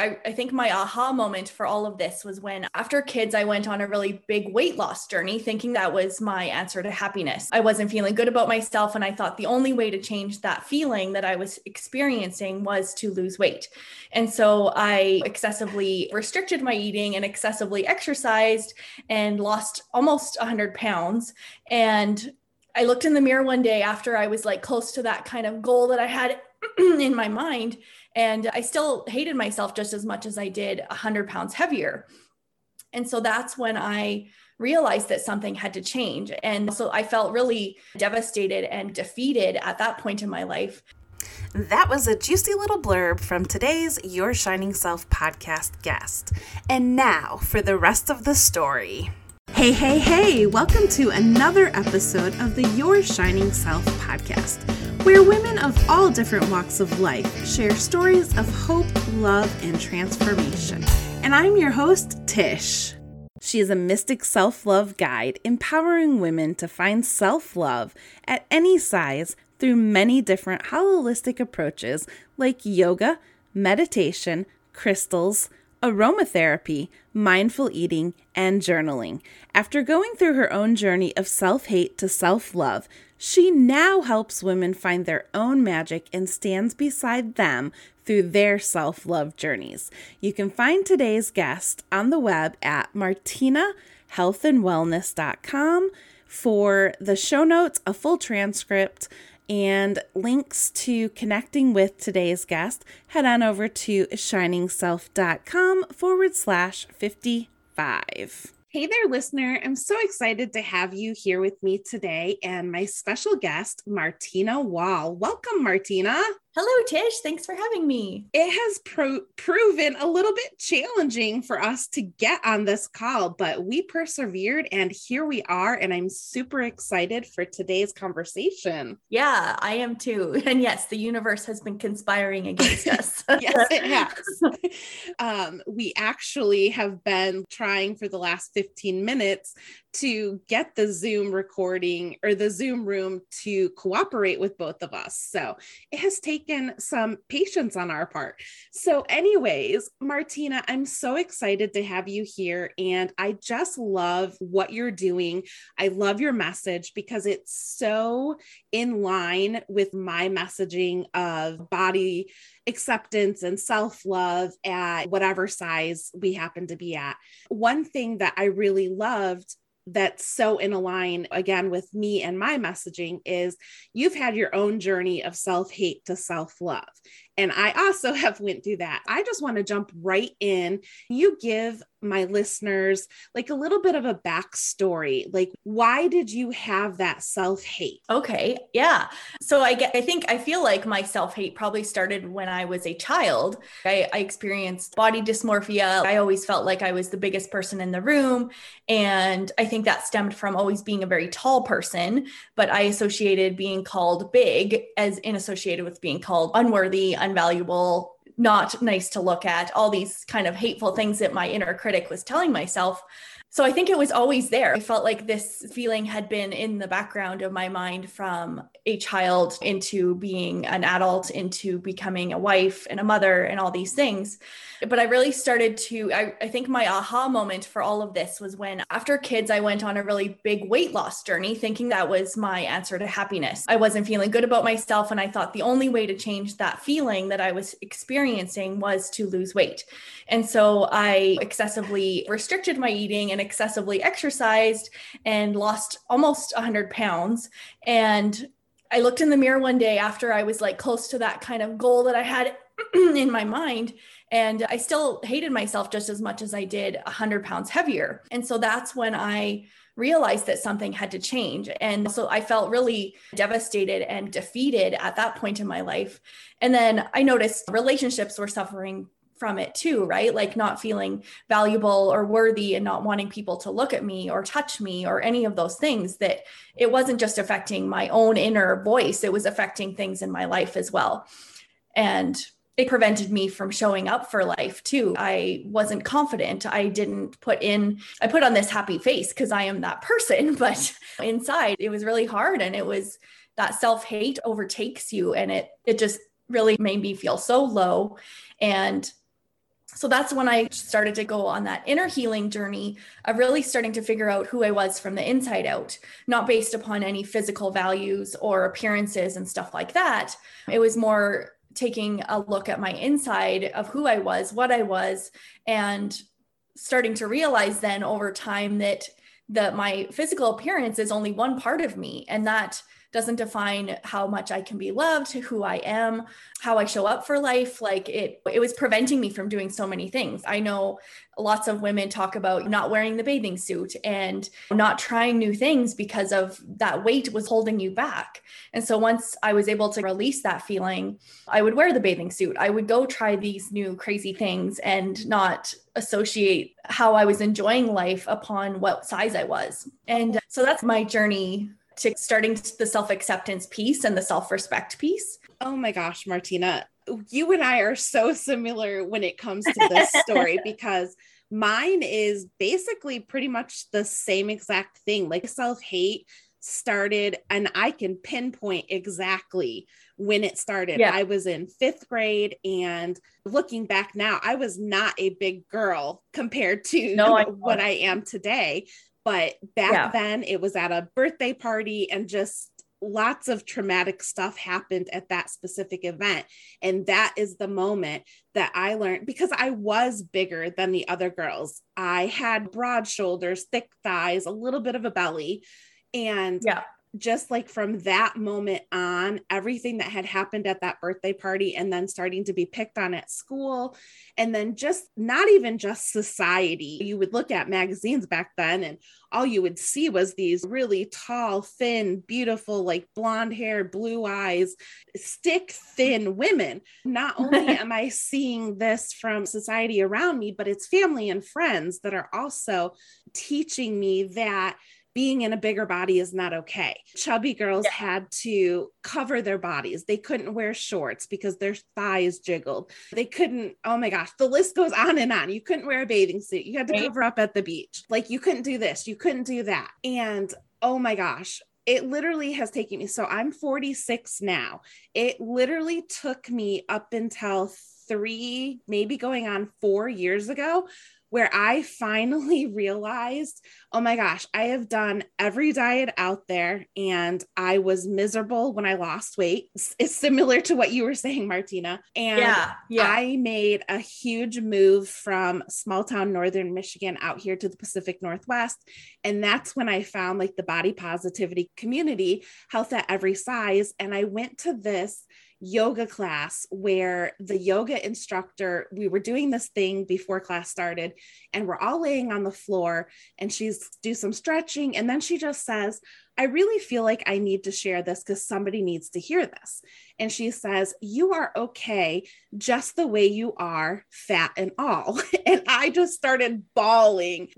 I think my aha moment for all of this was when after kids, I went on a really big weight loss journey, thinking that was my answer to happiness. I wasn't feeling good about myself. And I thought the only way to change that feeling that I was experiencing was to lose weight. And so I excessively restricted my eating and excessively exercised and lost almost 100 pounds. And I looked in the mirror one day after I was like close to that kind of goal that I had in my mind. And I still hated myself just as much as I did 100 pounds heavier. And so that's when I realized that something had to change. And so I felt really devastated and defeated at that point in my life. That was a juicy little blurb from today's Your Shining Self podcast guest. And now for the rest of the story. Hey, welcome to another episode of the Your Shining Self podcast, where women of all different walks of life share stories of hope, love, and transformation. And I'm your host, Tish. She is a mystic self-love guide, empowering women to find self-love at any size through many different holistic approaches like yoga, meditation, crystals, aromatherapy, mindful eating, and journaling. After going through her own journey of self-hate to self-love, she now helps women find their own magic and stands beside them through their self-love journeys. You can find today's guest on the web at martinahealthandwellness.com for the show notes, a full transcript, and links to connecting with today's guest. Head on over to shiningself.com/55. Hey there, listener. I'm so excited to have you here with me today and my special guest, Martina Wall. Welcome, Martina. Hello, Tish. Thanks for having me. It has proven a little bit challenging for us to get on this call, but we persevered and here we are. And I'm super excited for today's conversation. Yeah, I am too. And yes, the universe has been conspiring against us. Yes, it has. We actually have been trying for the last 15 minutes to get the Zoom recording or the Zoom room to cooperate with both of us. So it has taken some patience on our part. So anyways, Martina, I'm so excited to have you here. And I just love what you're doing. I love your message because it's so in line with my messaging of body acceptance and self-love at whatever size we happen to be at. One thing that I really loved that's so in line again with me and my messaging is you've had your own journey of self-hate to self-love. And I also have went through that. I just want to jump right in. You give my listeners like a little bit of a backstory. Like, why did you have that self-hate? Okay. Yeah. So I feel like my self-hate probably started when I was a child. I experienced body dysmorphia. I always felt like I was the biggest person in the room. And I think that stemmed from always being a very tall person, but I associated being called big as associated with being called unworthy, unvaluable, not nice to look at, all these kind of hateful things that my inner critic was telling myself. So I think it was always there. I felt like this feeling had been in the background of my mind from a child into being an adult, into becoming a wife and a mother and all these things. But I really started to, I think my aha moment for all of this was when after kids, I went on a really big weight loss journey, thinking that was my answer to happiness. I wasn't feeling good about myself. And I thought the only way to change that feeling that I was experiencing was to lose weight. And so I excessively restricted my eating and excessively exercised and lost almost 100 pounds. And I looked in the mirror one day after I was like close to that kind of goal that I had in my mind. And I still hated myself just as much as I did 100 pounds heavier. And so that's when I realized that something had to change. And so I felt really devastated and defeated at that point in my life. And then I noticed relationships were suffering from it too, right? Like not feeling valuable or worthy and not wanting people to look at me or touch me or any of those things, that it wasn't just affecting my own inner voice, it was affecting things in my life as well. And it prevented me from showing up for life too. I wasn't confident. I put on this happy face because I am that person, but inside it was really hard. And it was that self-hate overtakes you. And it just really made me feel so low. And So that's when I started to go on that inner healing journey of really starting to figure out who I was from the inside out, not based upon any physical values or appearances and stuff like that. It was more taking a look at my inside of who I was, what I was, and starting to realize then over time that my physical appearance is only one part of me, and that doesn't define how much I can be loved, who I am, how I show up for life. Like it was preventing me from doing so many things. I know lots of women talk about not wearing the bathing suit and not trying new things because of that weight was holding you back. And so once I was able to release that feeling, I would wear the bathing suit. I would go try these new crazy things and not associate how I was enjoying life upon what size I was. And so that's my journey to starting the self-acceptance piece and the self-respect piece. Oh my gosh, Martina, you and I are so similar when it comes to this story, because mine is basically pretty much the same exact thing. Like self-hate started, and I can pinpoint exactly when it started. Yeah. I was in 5th grade, and looking back now, I was not a big girl compared to what I am today. But back then it was at a birthday party, and just lots of traumatic stuff happened at that specific event. And that is the moment that I learned, because I was bigger than the other girls. I had broad shoulders, thick thighs, a little bit of a belly. And just like from that moment on, everything that had happened at that birthday party, and then starting to be picked on at school, and then just not even just society. You would look at magazines back then, and all you would see was these really tall, thin, beautiful, like blonde hair, blue eyes, stick thin women. Not only am I seeing this from society around me, but it's family and friends that are also teaching me that being in a bigger body is not okay. Chubby girls had to cover their bodies. They couldn't wear shorts because their thighs jiggled. They couldn't, oh my gosh, the list goes on and on. You couldn't wear a bathing suit. You had to cover up at the beach. Like you couldn't do this. You couldn't do that. And oh my gosh, it literally has taken me. So I'm 46 now. It literally took me up until 3, maybe going on 4 years ago, where I finally realized, oh my gosh, I have done every diet out there, and I was miserable when I lost weight. It's similar to what you were saying, Martina. And I made a huge move from small town northern Michigan out here to the Pacific Northwest. And that's when I found like the body positivity community, Health at Every Size. And I went to this yoga class where the yoga instructor, we were doing this thing before class started, and we're all laying on the floor, and she's do some stretching, and then she just says, I really feel like I need to share this because somebody needs to hear this. And she says, you are okay just the way you are, fat and all. And I just started bawling.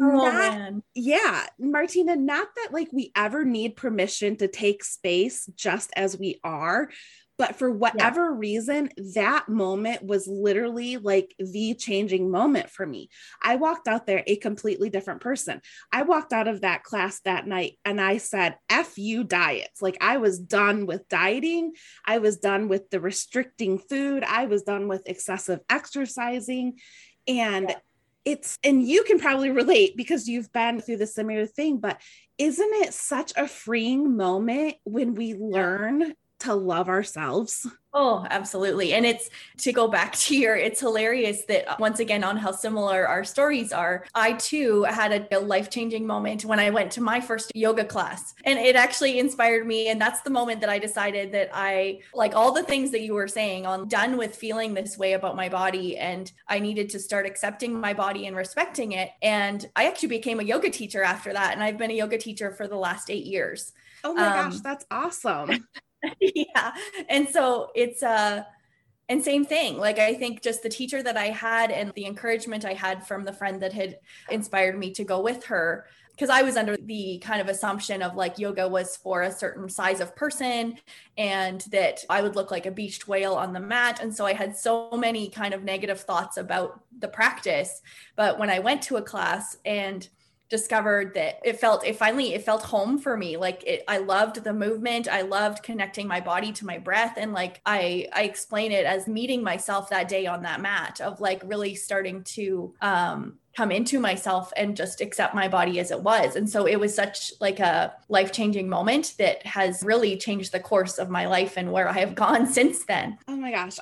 Martina, not that like we ever need permission to take space just as we are, but for whatever reason, that moment was literally like the changing moment for me. I walked out there a completely different person. I walked out of that class that night and I said, F you diets. Like I was done with dieting. I was done with the restricting food. I was done with excessive exercising. And and you can probably relate because you've been through the similar thing, but isn't it such a freeing moment when we learn to love ourselves? Oh, absolutely. And it's to go back to it's hilarious that once again, on how similar our stories are, I too had a life-changing moment when I went to my first yoga class, and it actually inspired me. And that's the moment that I decided that I, like all the things that you were saying, I'm done with feeling this way about my body, and I needed to start accepting my body and respecting it. And I actually became a yoga teacher after that. And I've been a yoga teacher for the last 8 years. Oh my gosh, that's awesome. Yeah. And so it's and same thing. Like I think just the teacher that I had and the encouragement I had from the friend that had inspired me to go with her, because I was under the kind of assumption of like yoga was for a certain size of person and that I would look like a beached whale on the mat. And so I had so many kind of negative thoughts about the practice. But when I went to a class and discovered that it felt home for me. Like I loved the movement. I loved connecting my body to my breath. And like, I explain it as meeting myself that day on that mat, of like really starting to, come into myself and just accept my body as it was. And so it was such like a life-changing moment that has really changed the course of my life and where I have gone since then. Oh my gosh,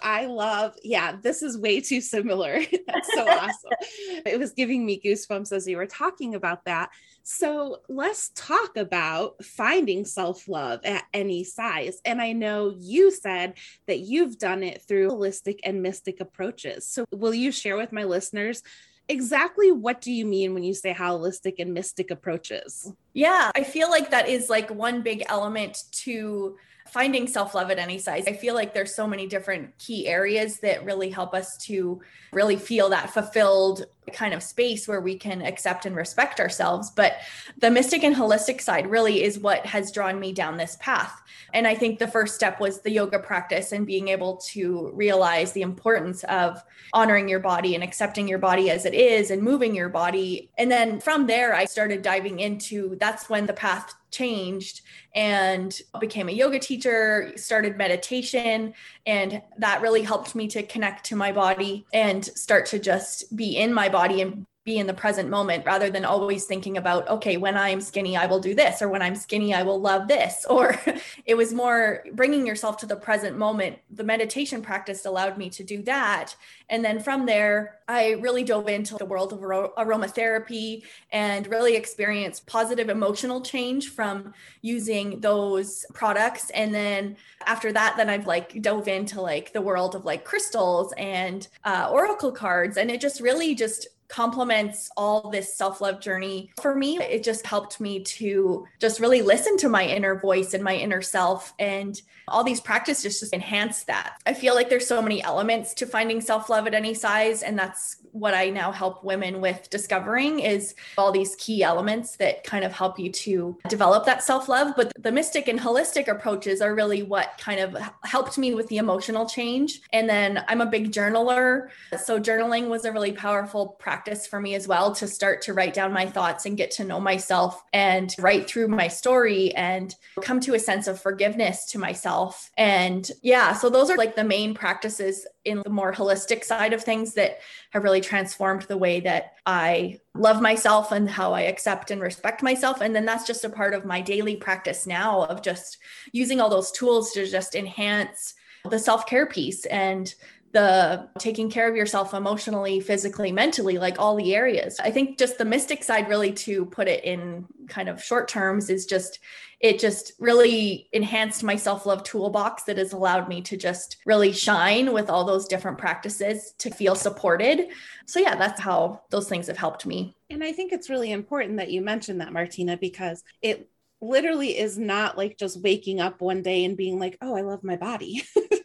this is way too similar. That's so awesome. It was giving me goosebumps as you were talking about that. So let's talk about finding self-love at any size. And I know you said that you've done it through holistic and mystic approaches. So will you share with my listeners exactly what do you mean when you say holistic and mystic approaches? Yeah, I feel like that is like one big element to finding self-love at any size. I feel like there's so many different key areas that really help us to really feel that fulfilled kind of space where we can accept and respect ourselves. But the mystic and holistic side really is what has drawn me down this path. And I think the first step was the yoga practice and being able to realize the importance of honoring your body and accepting your body as it is and moving your body. And then from there, I started diving into, that's when the path changed and became a yoga teacher, started meditation, and that really helped me to connect to my body and start to just be in my body and be in the present moment rather than always thinking about, okay, when I'm skinny, I will do this, or when I'm skinny, I will love this. Or it was more bringing yourself to the present moment. The meditation practice allowed me to do that. And then from there, I really dove into the world of aromatherapy and really experienced positive emotional change from using those products. And then after that, then I've like dove into like the world of like crystals and oracle cards. And it just really just complements all this self-love journey. For me, it just helped me to just really listen to my inner voice and my inner self, and all these practices just enhance that. I feel like there's so many elements to finding self-love at any size, and that's what I now help women with discovering, is all these key elements that kind of help you to develop that self-love. But the mystic and holistic approaches are really what kind of helped me with the emotional change. And then I'm a big journaler. So journaling was a really powerful practice for me as well, to start to write down my thoughts and get to know myself and write through my story and come to a sense of forgiveness to myself. And yeah, so those are like the main practices in the more holistic side of things that have really transformed the way that I love myself and how I accept and respect myself. And then that's just a part of my daily practice now, of just using all those tools to just enhance the self-care piece and the taking care of yourself emotionally, physically, mentally, like all the areas. I think just the mystic side, really, to put it in kind of short terms, is just, it just really enhanced my self-love toolbox that has allowed me to just really shine with all those different practices to feel supported. So yeah, that's how those things have helped me. And I think it's really important that you mentioned that, Martina, because it literally is not like just waking up one day and being like, oh, I love my body.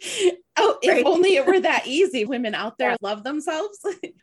Oh, if Right. only it were that easy. Women out there love themselves.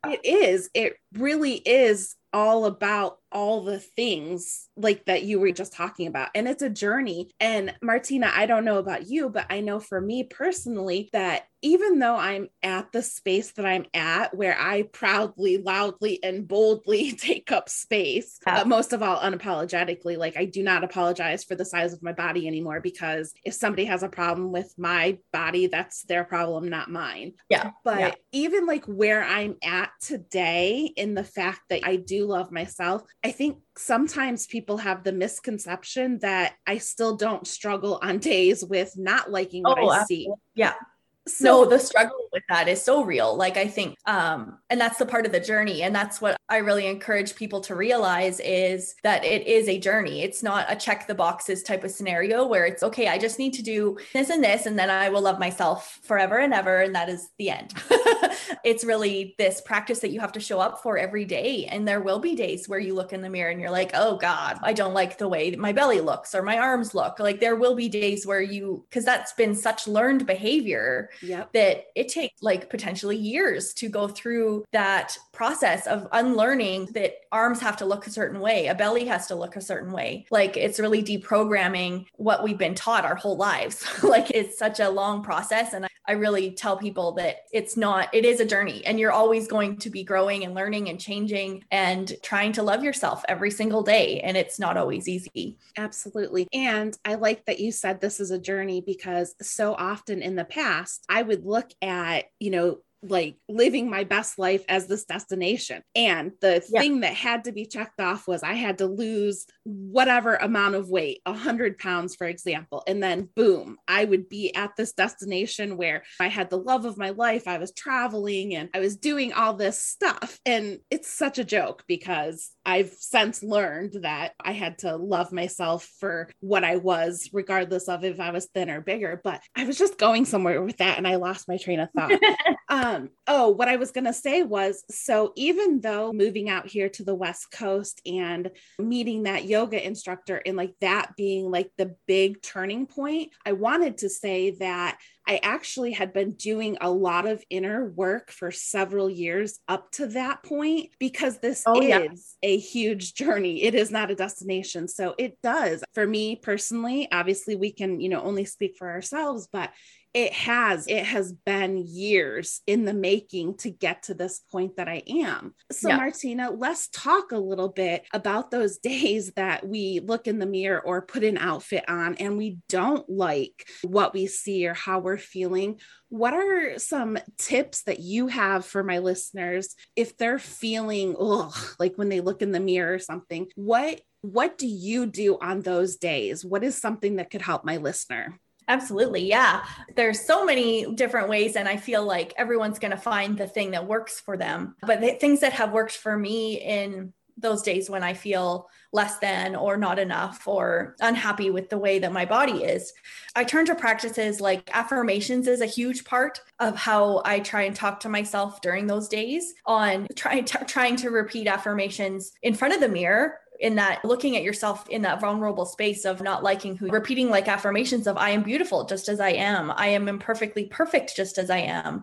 It really is all about all the things like that you were just talking about. And it's a journey. And Martina, I don't know about you, but I know for me personally that even though I'm at the space that I'm at, where I proudly, loudly, and boldly take up space, most of all, unapologetically, like I do not apologize for the size of my body anymore, because if somebody has a problem with my body, that's their problem, not mine. Yeah. But even like where I'm at today, in the fact that I do love myself, I think sometimes people have the misconception that I still don't struggle on days with not liking what I see. Yeah. So no, the struggle with that is so real. Like, I think, and that's the part of the journey. And that's what I really encourage people to realize, is that it is a journey. It's not a check the boxes type of scenario where it's, okay, I just need to do this and this, and then I will love myself forever and ever. And that is the end. It's really this practice that you have to show up for every day. And there will be days where you look in the mirror and you're like, oh God, I don't like the way my belly looks or my arms look. Like, there will be days where because that's been such learned behavior Yep. that it takes like potentially years to go through that process of unlearning that arms have to look a certain way, a belly has to look a certain way. Like it's really deprogramming what we've been taught our whole lives. Like it's such a long process. And I really tell people that it is a journey, and you're always going to be growing and learning and changing and trying to love yourself every single day. And it's not always easy. Absolutely. And I like that you said this is a journey, because so often in the past, I would look at, like living my best life as this destination. And the thing that had to be checked off was I had to lose whatever amount of weight, 100 pounds, for example. And then boom, I would be at this destination where I had the love of my life. I was traveling and I was doing all this stuff. And it's such a joke, because I've since learned that I had to love myself for what I was, regardless of if I was thin or bigger. But I was just going somewhere with that and I lost my train of thought. What I was going to say was, so even though moving out here to the West Coast and meeting that yoga instructor and like that being like the big turning point, I wanted to say that I actually had been doing a lot of inner work for several years up to that point, because this is a huge journey. It is not a destination. So it does, for me personally, obviously we can, only speak for ourselves, but it has been years in the making to get to this point that I am. So Martina, let's talk a little bit about those days that we look in the mirror or put an outfit on and we don't like what we see or how we're feeling. What are some tips that you have for my listeners if they're feeling, like when they look in the mirror or something? What do you do on those days? What is something that could help my listener? Absolutely. Yeah. There's so many different ways, and I feel like everyone's going to find the thing that works for them. But the things that have worked for me in those days when I feel less than or not enough or unhappy with the way that my body is, I turn to practices like affirmations is a huge part of how I try and talk to myself during those days, on trying to repeat affirmations in front of the mirror, in that looking at yourself in that vulnerable space of not liking repeating like affirmations of I am beautiful just as I am. I am imperfectly perfect just as I am.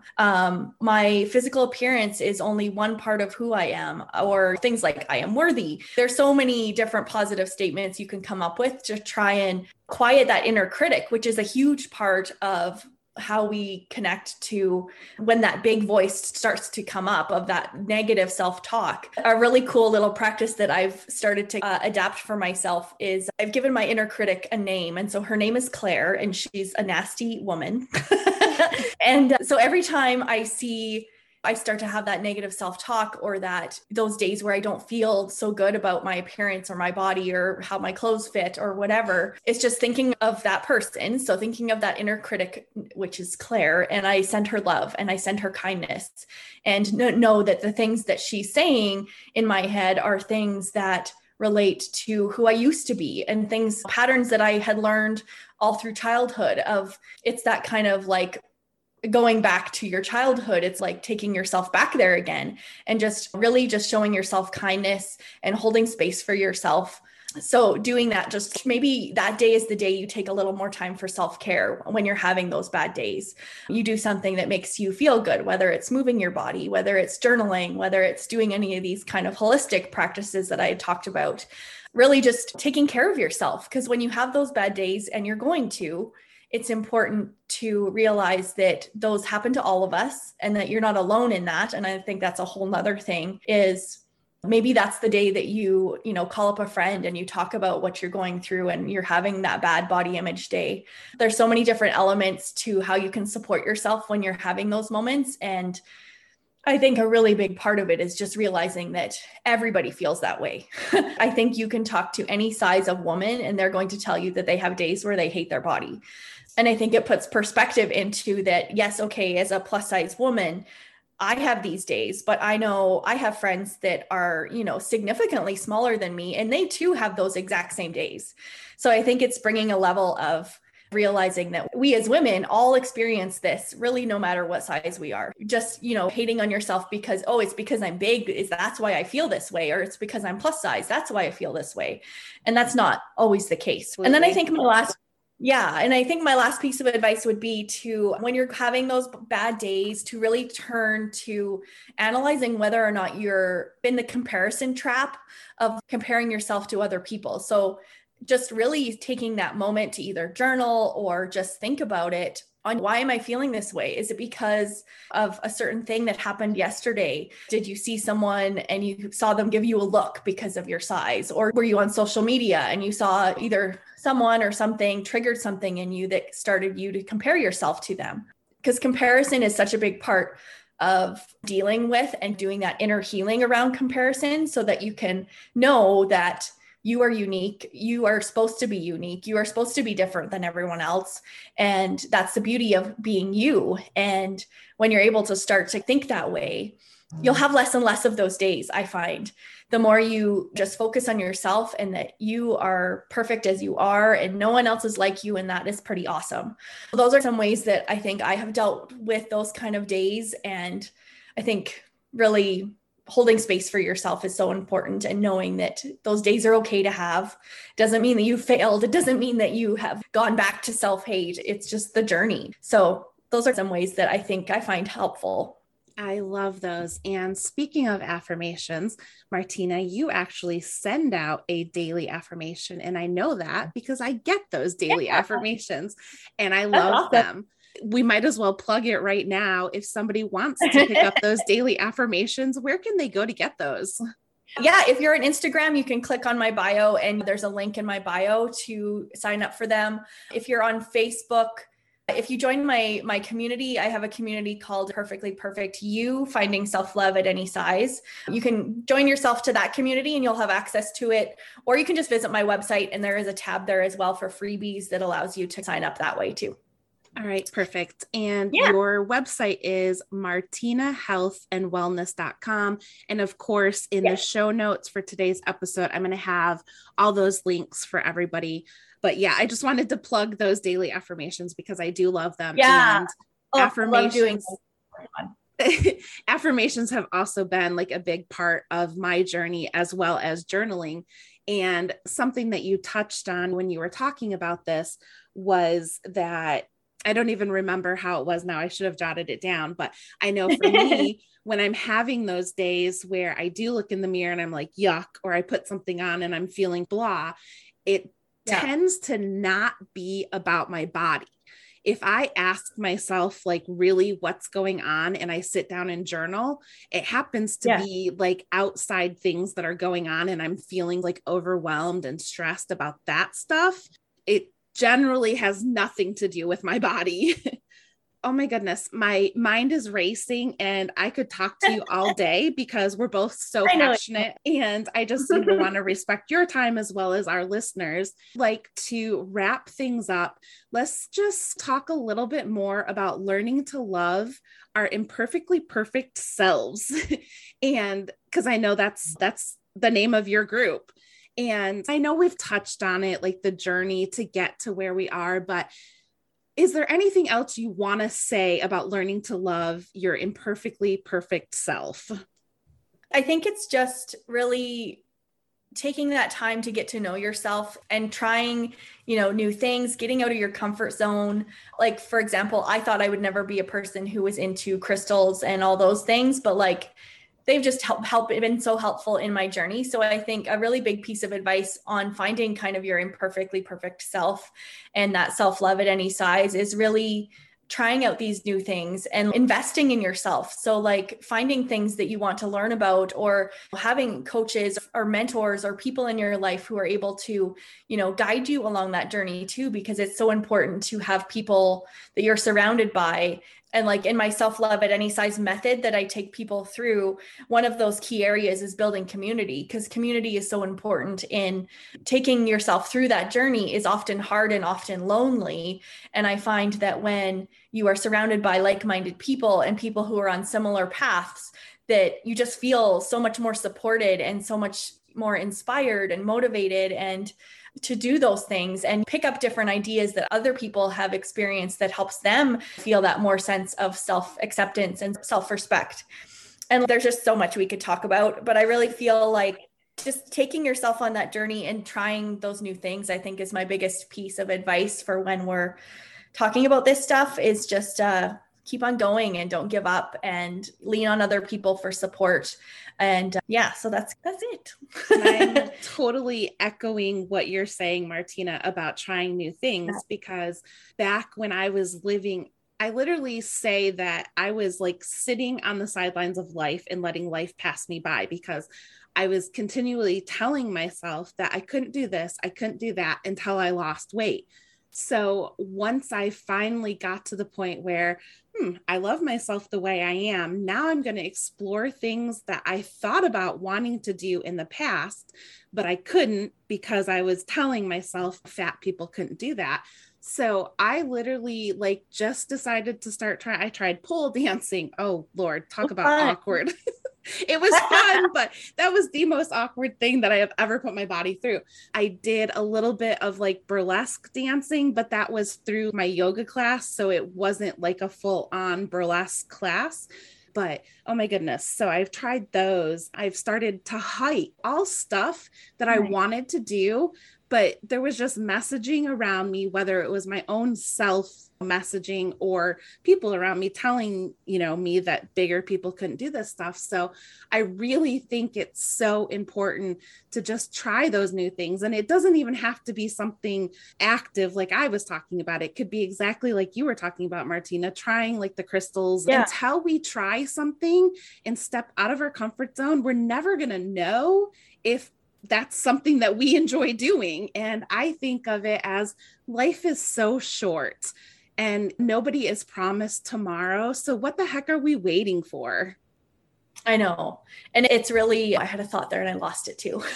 My physical appearance is only one part of who I am, or things like I am worthy. There's so many different positive statements you can come up with to try and quiet that inner critic, which is a huge part of how we connect to when that big voice starts to come up of that negative self-talk. A really cool little practice that I've started to adapt for myself is I've given my inner critic a name. And so her name is Claire, and she's a nasty woman. And so every time I start to have that negative self-talk, or that those days where I don't feel so good about my appearance or my body or how my clothes fit or whatever, it's just thinking of that person. So thinking of that inner critic, which is Claire, and I send her love and I send her kindness, and know that the things that she's saying in my head are things that relate to who I used to be, and patterns that I had learned all through childhood of. It's that kind of like going back to your childhood. It's like taking yourself back there again, and just really just showing yourself kindness and holding space for yourself. So doing that, just maybe that day is the day you take a little more time for self-care. When you're having those bad days, you do something that makes you feel good, whether it's moving your body, whether it's journaling, whether it's doing any of these kind of holistic practices that I had talked about. Really just taking care of yourself, because when you have those bad days, and you're going to, it's important to realize that those happen to all of us, and that you're not alone in that. And I think that's a whole nother thing, is maybe that's the day that you call up a friend and you talk about what you're going through, and you're having that bad body image day. There's so many different elements to how you can support yourself when you're having those moments. And I think a really big part of it is just realizing that everybody feels that way. I think you can talk to any size of woman, and they're going to tell you that they have days where they hate their body. And I think it puts perspective into that. Yes, okay, as a plus size woman, I have these days, but I know I have friends that are, significantly smaller than me, and they too have those exact same days. So I think it's bringing a level of realizing that we as women all experience this, really, no matter what size we are. Just, hating on yourself because, it's because I'm big, that's why I feel this way, or it's because I'm plus size, that's why I feel this way. And that's not always the case. Absolutely. And then I think Yeah. And I think my last piece of advice would be to, when you're having those bad days, to really turn to analyzing whether or not you're in the comparison trap of comparing yourself to other people. So just really taking that moment to either journal or just think about it on, why am I feeling this way? Is it because of a certain thing that happened yesterday? Did you see someone and you saw them give you a look because of your size? Or were you on social media and you saw either someone or something triggered something in you that started you to compare yourself to them? Because comparison is such a big part of dealing with and doing that inner healing around comparison, so that you can know that you are unique. You are supposed to be unique. You are supposed to be different than everyone else. And that's the beauty of being you. And when you're able to start to think that way, you'll have less and less of those days, I find. The more you just focus on yourself and that you are perfect as you are and no one else is like you, and that is pretty awesome. Those are some ways that I think I have dealt with those kind of days. And I think really holding space for yourself is so important, and knowing that those days are okay to have. Doesn't mean that you failed. It doesn't mean that you have gone back to self-hate. It's just the journey. So those are some ways that I think I find helpful. I love those. And speaking of affirmations, Martina, you actually send out a daily affirmation. And I know that because I get those daily affirmations and I love them. We might as well plug it right now. If somebody wants to pick up those daily affirmations, where can they go to get those? Yeah, if you're on Instagram, you can click on my bio and there's a link in my bio to sign up for them. If you're on Facebook, if you join my community, I have a community called Perfectly Perfect You, Finding Self-Love at Any Size. You can join yourself to that community and you'll have access to it. Or you can just visit my website and there is a tab there as well for freebies that allows you to sign up that way too. All right, perfect. And your website is martinahealthandwellness.com. And of course, in the show notes for today's episode, I'm going to have all those links for everybody. But yeah, I just wanted to plug those daily affirmations because I do love them. Yeah. And affirmations. Affirmations have also been like a big part of my journey as well as journaling. And something that you touched on when you were talking about this was that I don't even remember how it was now. I should have jotted it down, but I know for me, when I'm having those days where I do look in the mirror and I'm like, yuck, or I put something on and I'm feeling blah, it tends to not be about my body. If I ask myself like really what's going on and I sit down and journal, it happens to be like outside things that are going on and I'm feeling like overwhelmed and stressed about that stuff. It generally has nothing to do with my body. Oh my goodness, my mind is racing and I could talk to you all day because we're both so passionate and I just want to respect your time as well as our listeners. Like, to wrap things up, let's just talk a little bit more about learning to love our imperfectly perfect selves. And because I know that's the name of your group. And I know we've touched on it, like the journey to get to where we are, but is there anything else you want to say about learning to love your imperfectly perfect self? I think it's just really taking that time to get to know yourself and trying, new things, getting out of your comfort zone. Like, for example, I thought I would never be a person who was into crystals and all those things, but like, they've just been so helpful in my journey. So I think a really big piece of advice on finding kind of your imperfectly perfect self and that self-love at any size is really trying out these new things and investing in yourself. So like finding things that you want to learn about, or having coaches or mentors or people in your life who are able to, guide you along that journey too, because it's so important to have people that you're surrounded by. And like in my self-love at any size method that I take people through, one of those key areas is building community, because community is so important in taking yourself through that journey. Is often hard and often lonely. And I find that when you are surrounded by like-minded people and people who are on similar paths, that you just feel so much more supported and so much more inspired and motivated and to do those things and pick up different ideas that other people have experienced that helps them feel that more sense of self-acceptance and self-respect. And there's just so much we could talk about, but I really feel like just taking yourself on that journey and trying those new things, I think, is my biggest piece of advice for when we're talking about this stuff, is just keep on going and don't give up and lean on other people for support. And so that's it. I'm totally echoing what you're saying, Martina, about trying new things, because back when I was living, I literally say that I was like sitting on the sidelines of life and letting life pass me by, because I was continually telling myself that I couldn't do this, I couldn't do that, until I lost weight. So once I finally got to the point where, I love myself the way I am, now I'm going to explore things that I thought about wanting to do in the past, but I couldn't because I was telling myself fat people couldn't do that. So I literally just decided to start I tried pole dancing. Oh Lord, talk about awkward. It was fun, but that was the most awkward thing that I have ever put my body through. I did a little bit of burlesque dancing, but that was through my yoga class. So it wasn't like a full on burlesque class. But oh my goodness. So I've tried those. I've started to hike, all stuff that I wanted to do, but there was just messaging around me, whether it was my own self messaging or people around me telling, me that bigger people couldn't do this stuff. So I really think it's so important to just try those new things. And it doesn't even have to be something active like I was talking about. It could be exactly like you were talking about, Martina, trying the crystals. Until we try something and step out of our comfort zone, we're never going to know if that's something that we enjoy doing. And I think of it as life is so short and nobody is promised tomorrow. So what the heck are we waiting for? I know. And it's really, I had a thought there and I lost it too.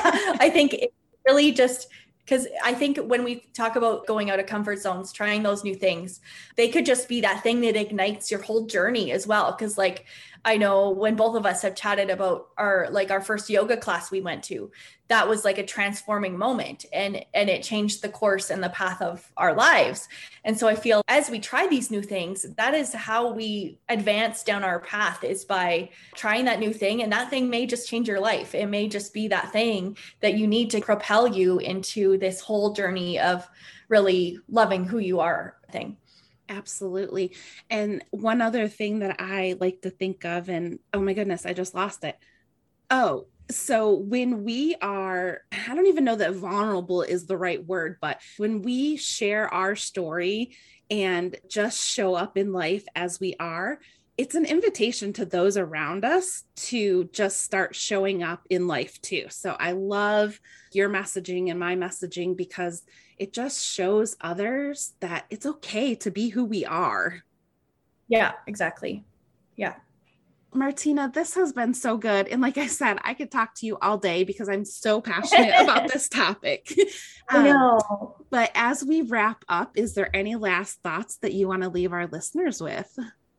I think it really just, because I think when we talk about going out of comfort zones, trying those new things, they could just be that thing that ignites your whole journey as well. Because I know when both of us have chatted about our first yoga class we went to, that was a transforming moment, and it changed the course and the path of our lives. And so I feel as we try these new things, that is how we advance down our path, is by trying that new thing. And that thing may just change your life. It may just be that thing that you need to propel you into this whole journey of really loving who you are thing. Absolutely. And one other thing that I like to think of, and oh my goodness, I just lost it. Oh, so when we are, I don't even know that vulnerable is the right word, but when we share our story and just show up in life as we are, it's an invitation to those around us to just start showing up in life too. So I love your messaging and my messaging, because it just shows others that it's okay to be who we are. Yeah, exactly. Yeah. Martina, this has been so good. And like I said, I could talk to you all day because I'm so passionate about this topic. I know. But as we wrap up, is there any last thoughts that you want to leave our listeners with?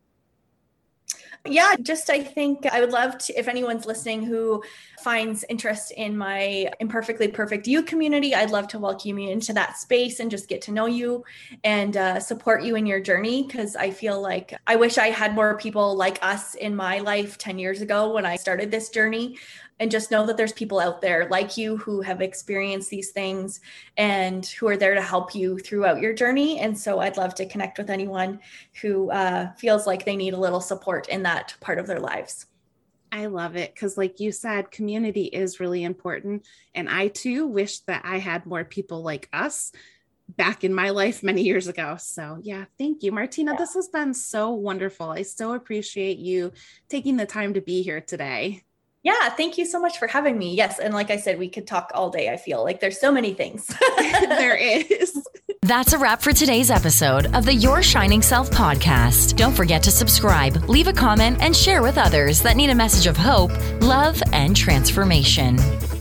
Yeah, I think I would love to, if anyone's listening who finds interest in my Imperfectly Perfect You community, I'd love to welcome you into that space and just get to know you and support you in your journey. Because I feel like I wish I had more people like us in my life 10 years ago when I started this journey. And just know that there's people out there like you who have experienced these things and who are there to help you throughout your journey. And so I'd love to connect with anyone who feels like they need a little support in that part of their lives. I love it. Because like you said, community is really important. And I too wish that I had more people like us back in my life many years ago. So yeah, thank you, Martina. Yeah. This has been so wonderful. I so appreciate you taking the time to be here today. Yeah, thank you so much for having me. Yes. And like I said, we could talk all day. I feel like there's so many things. There is. That's a wrap for today's episode of the Your Shining Self podcast. Don't forget to subscribe, leave a comment, and share with others that need a message of hope, love, and transformation.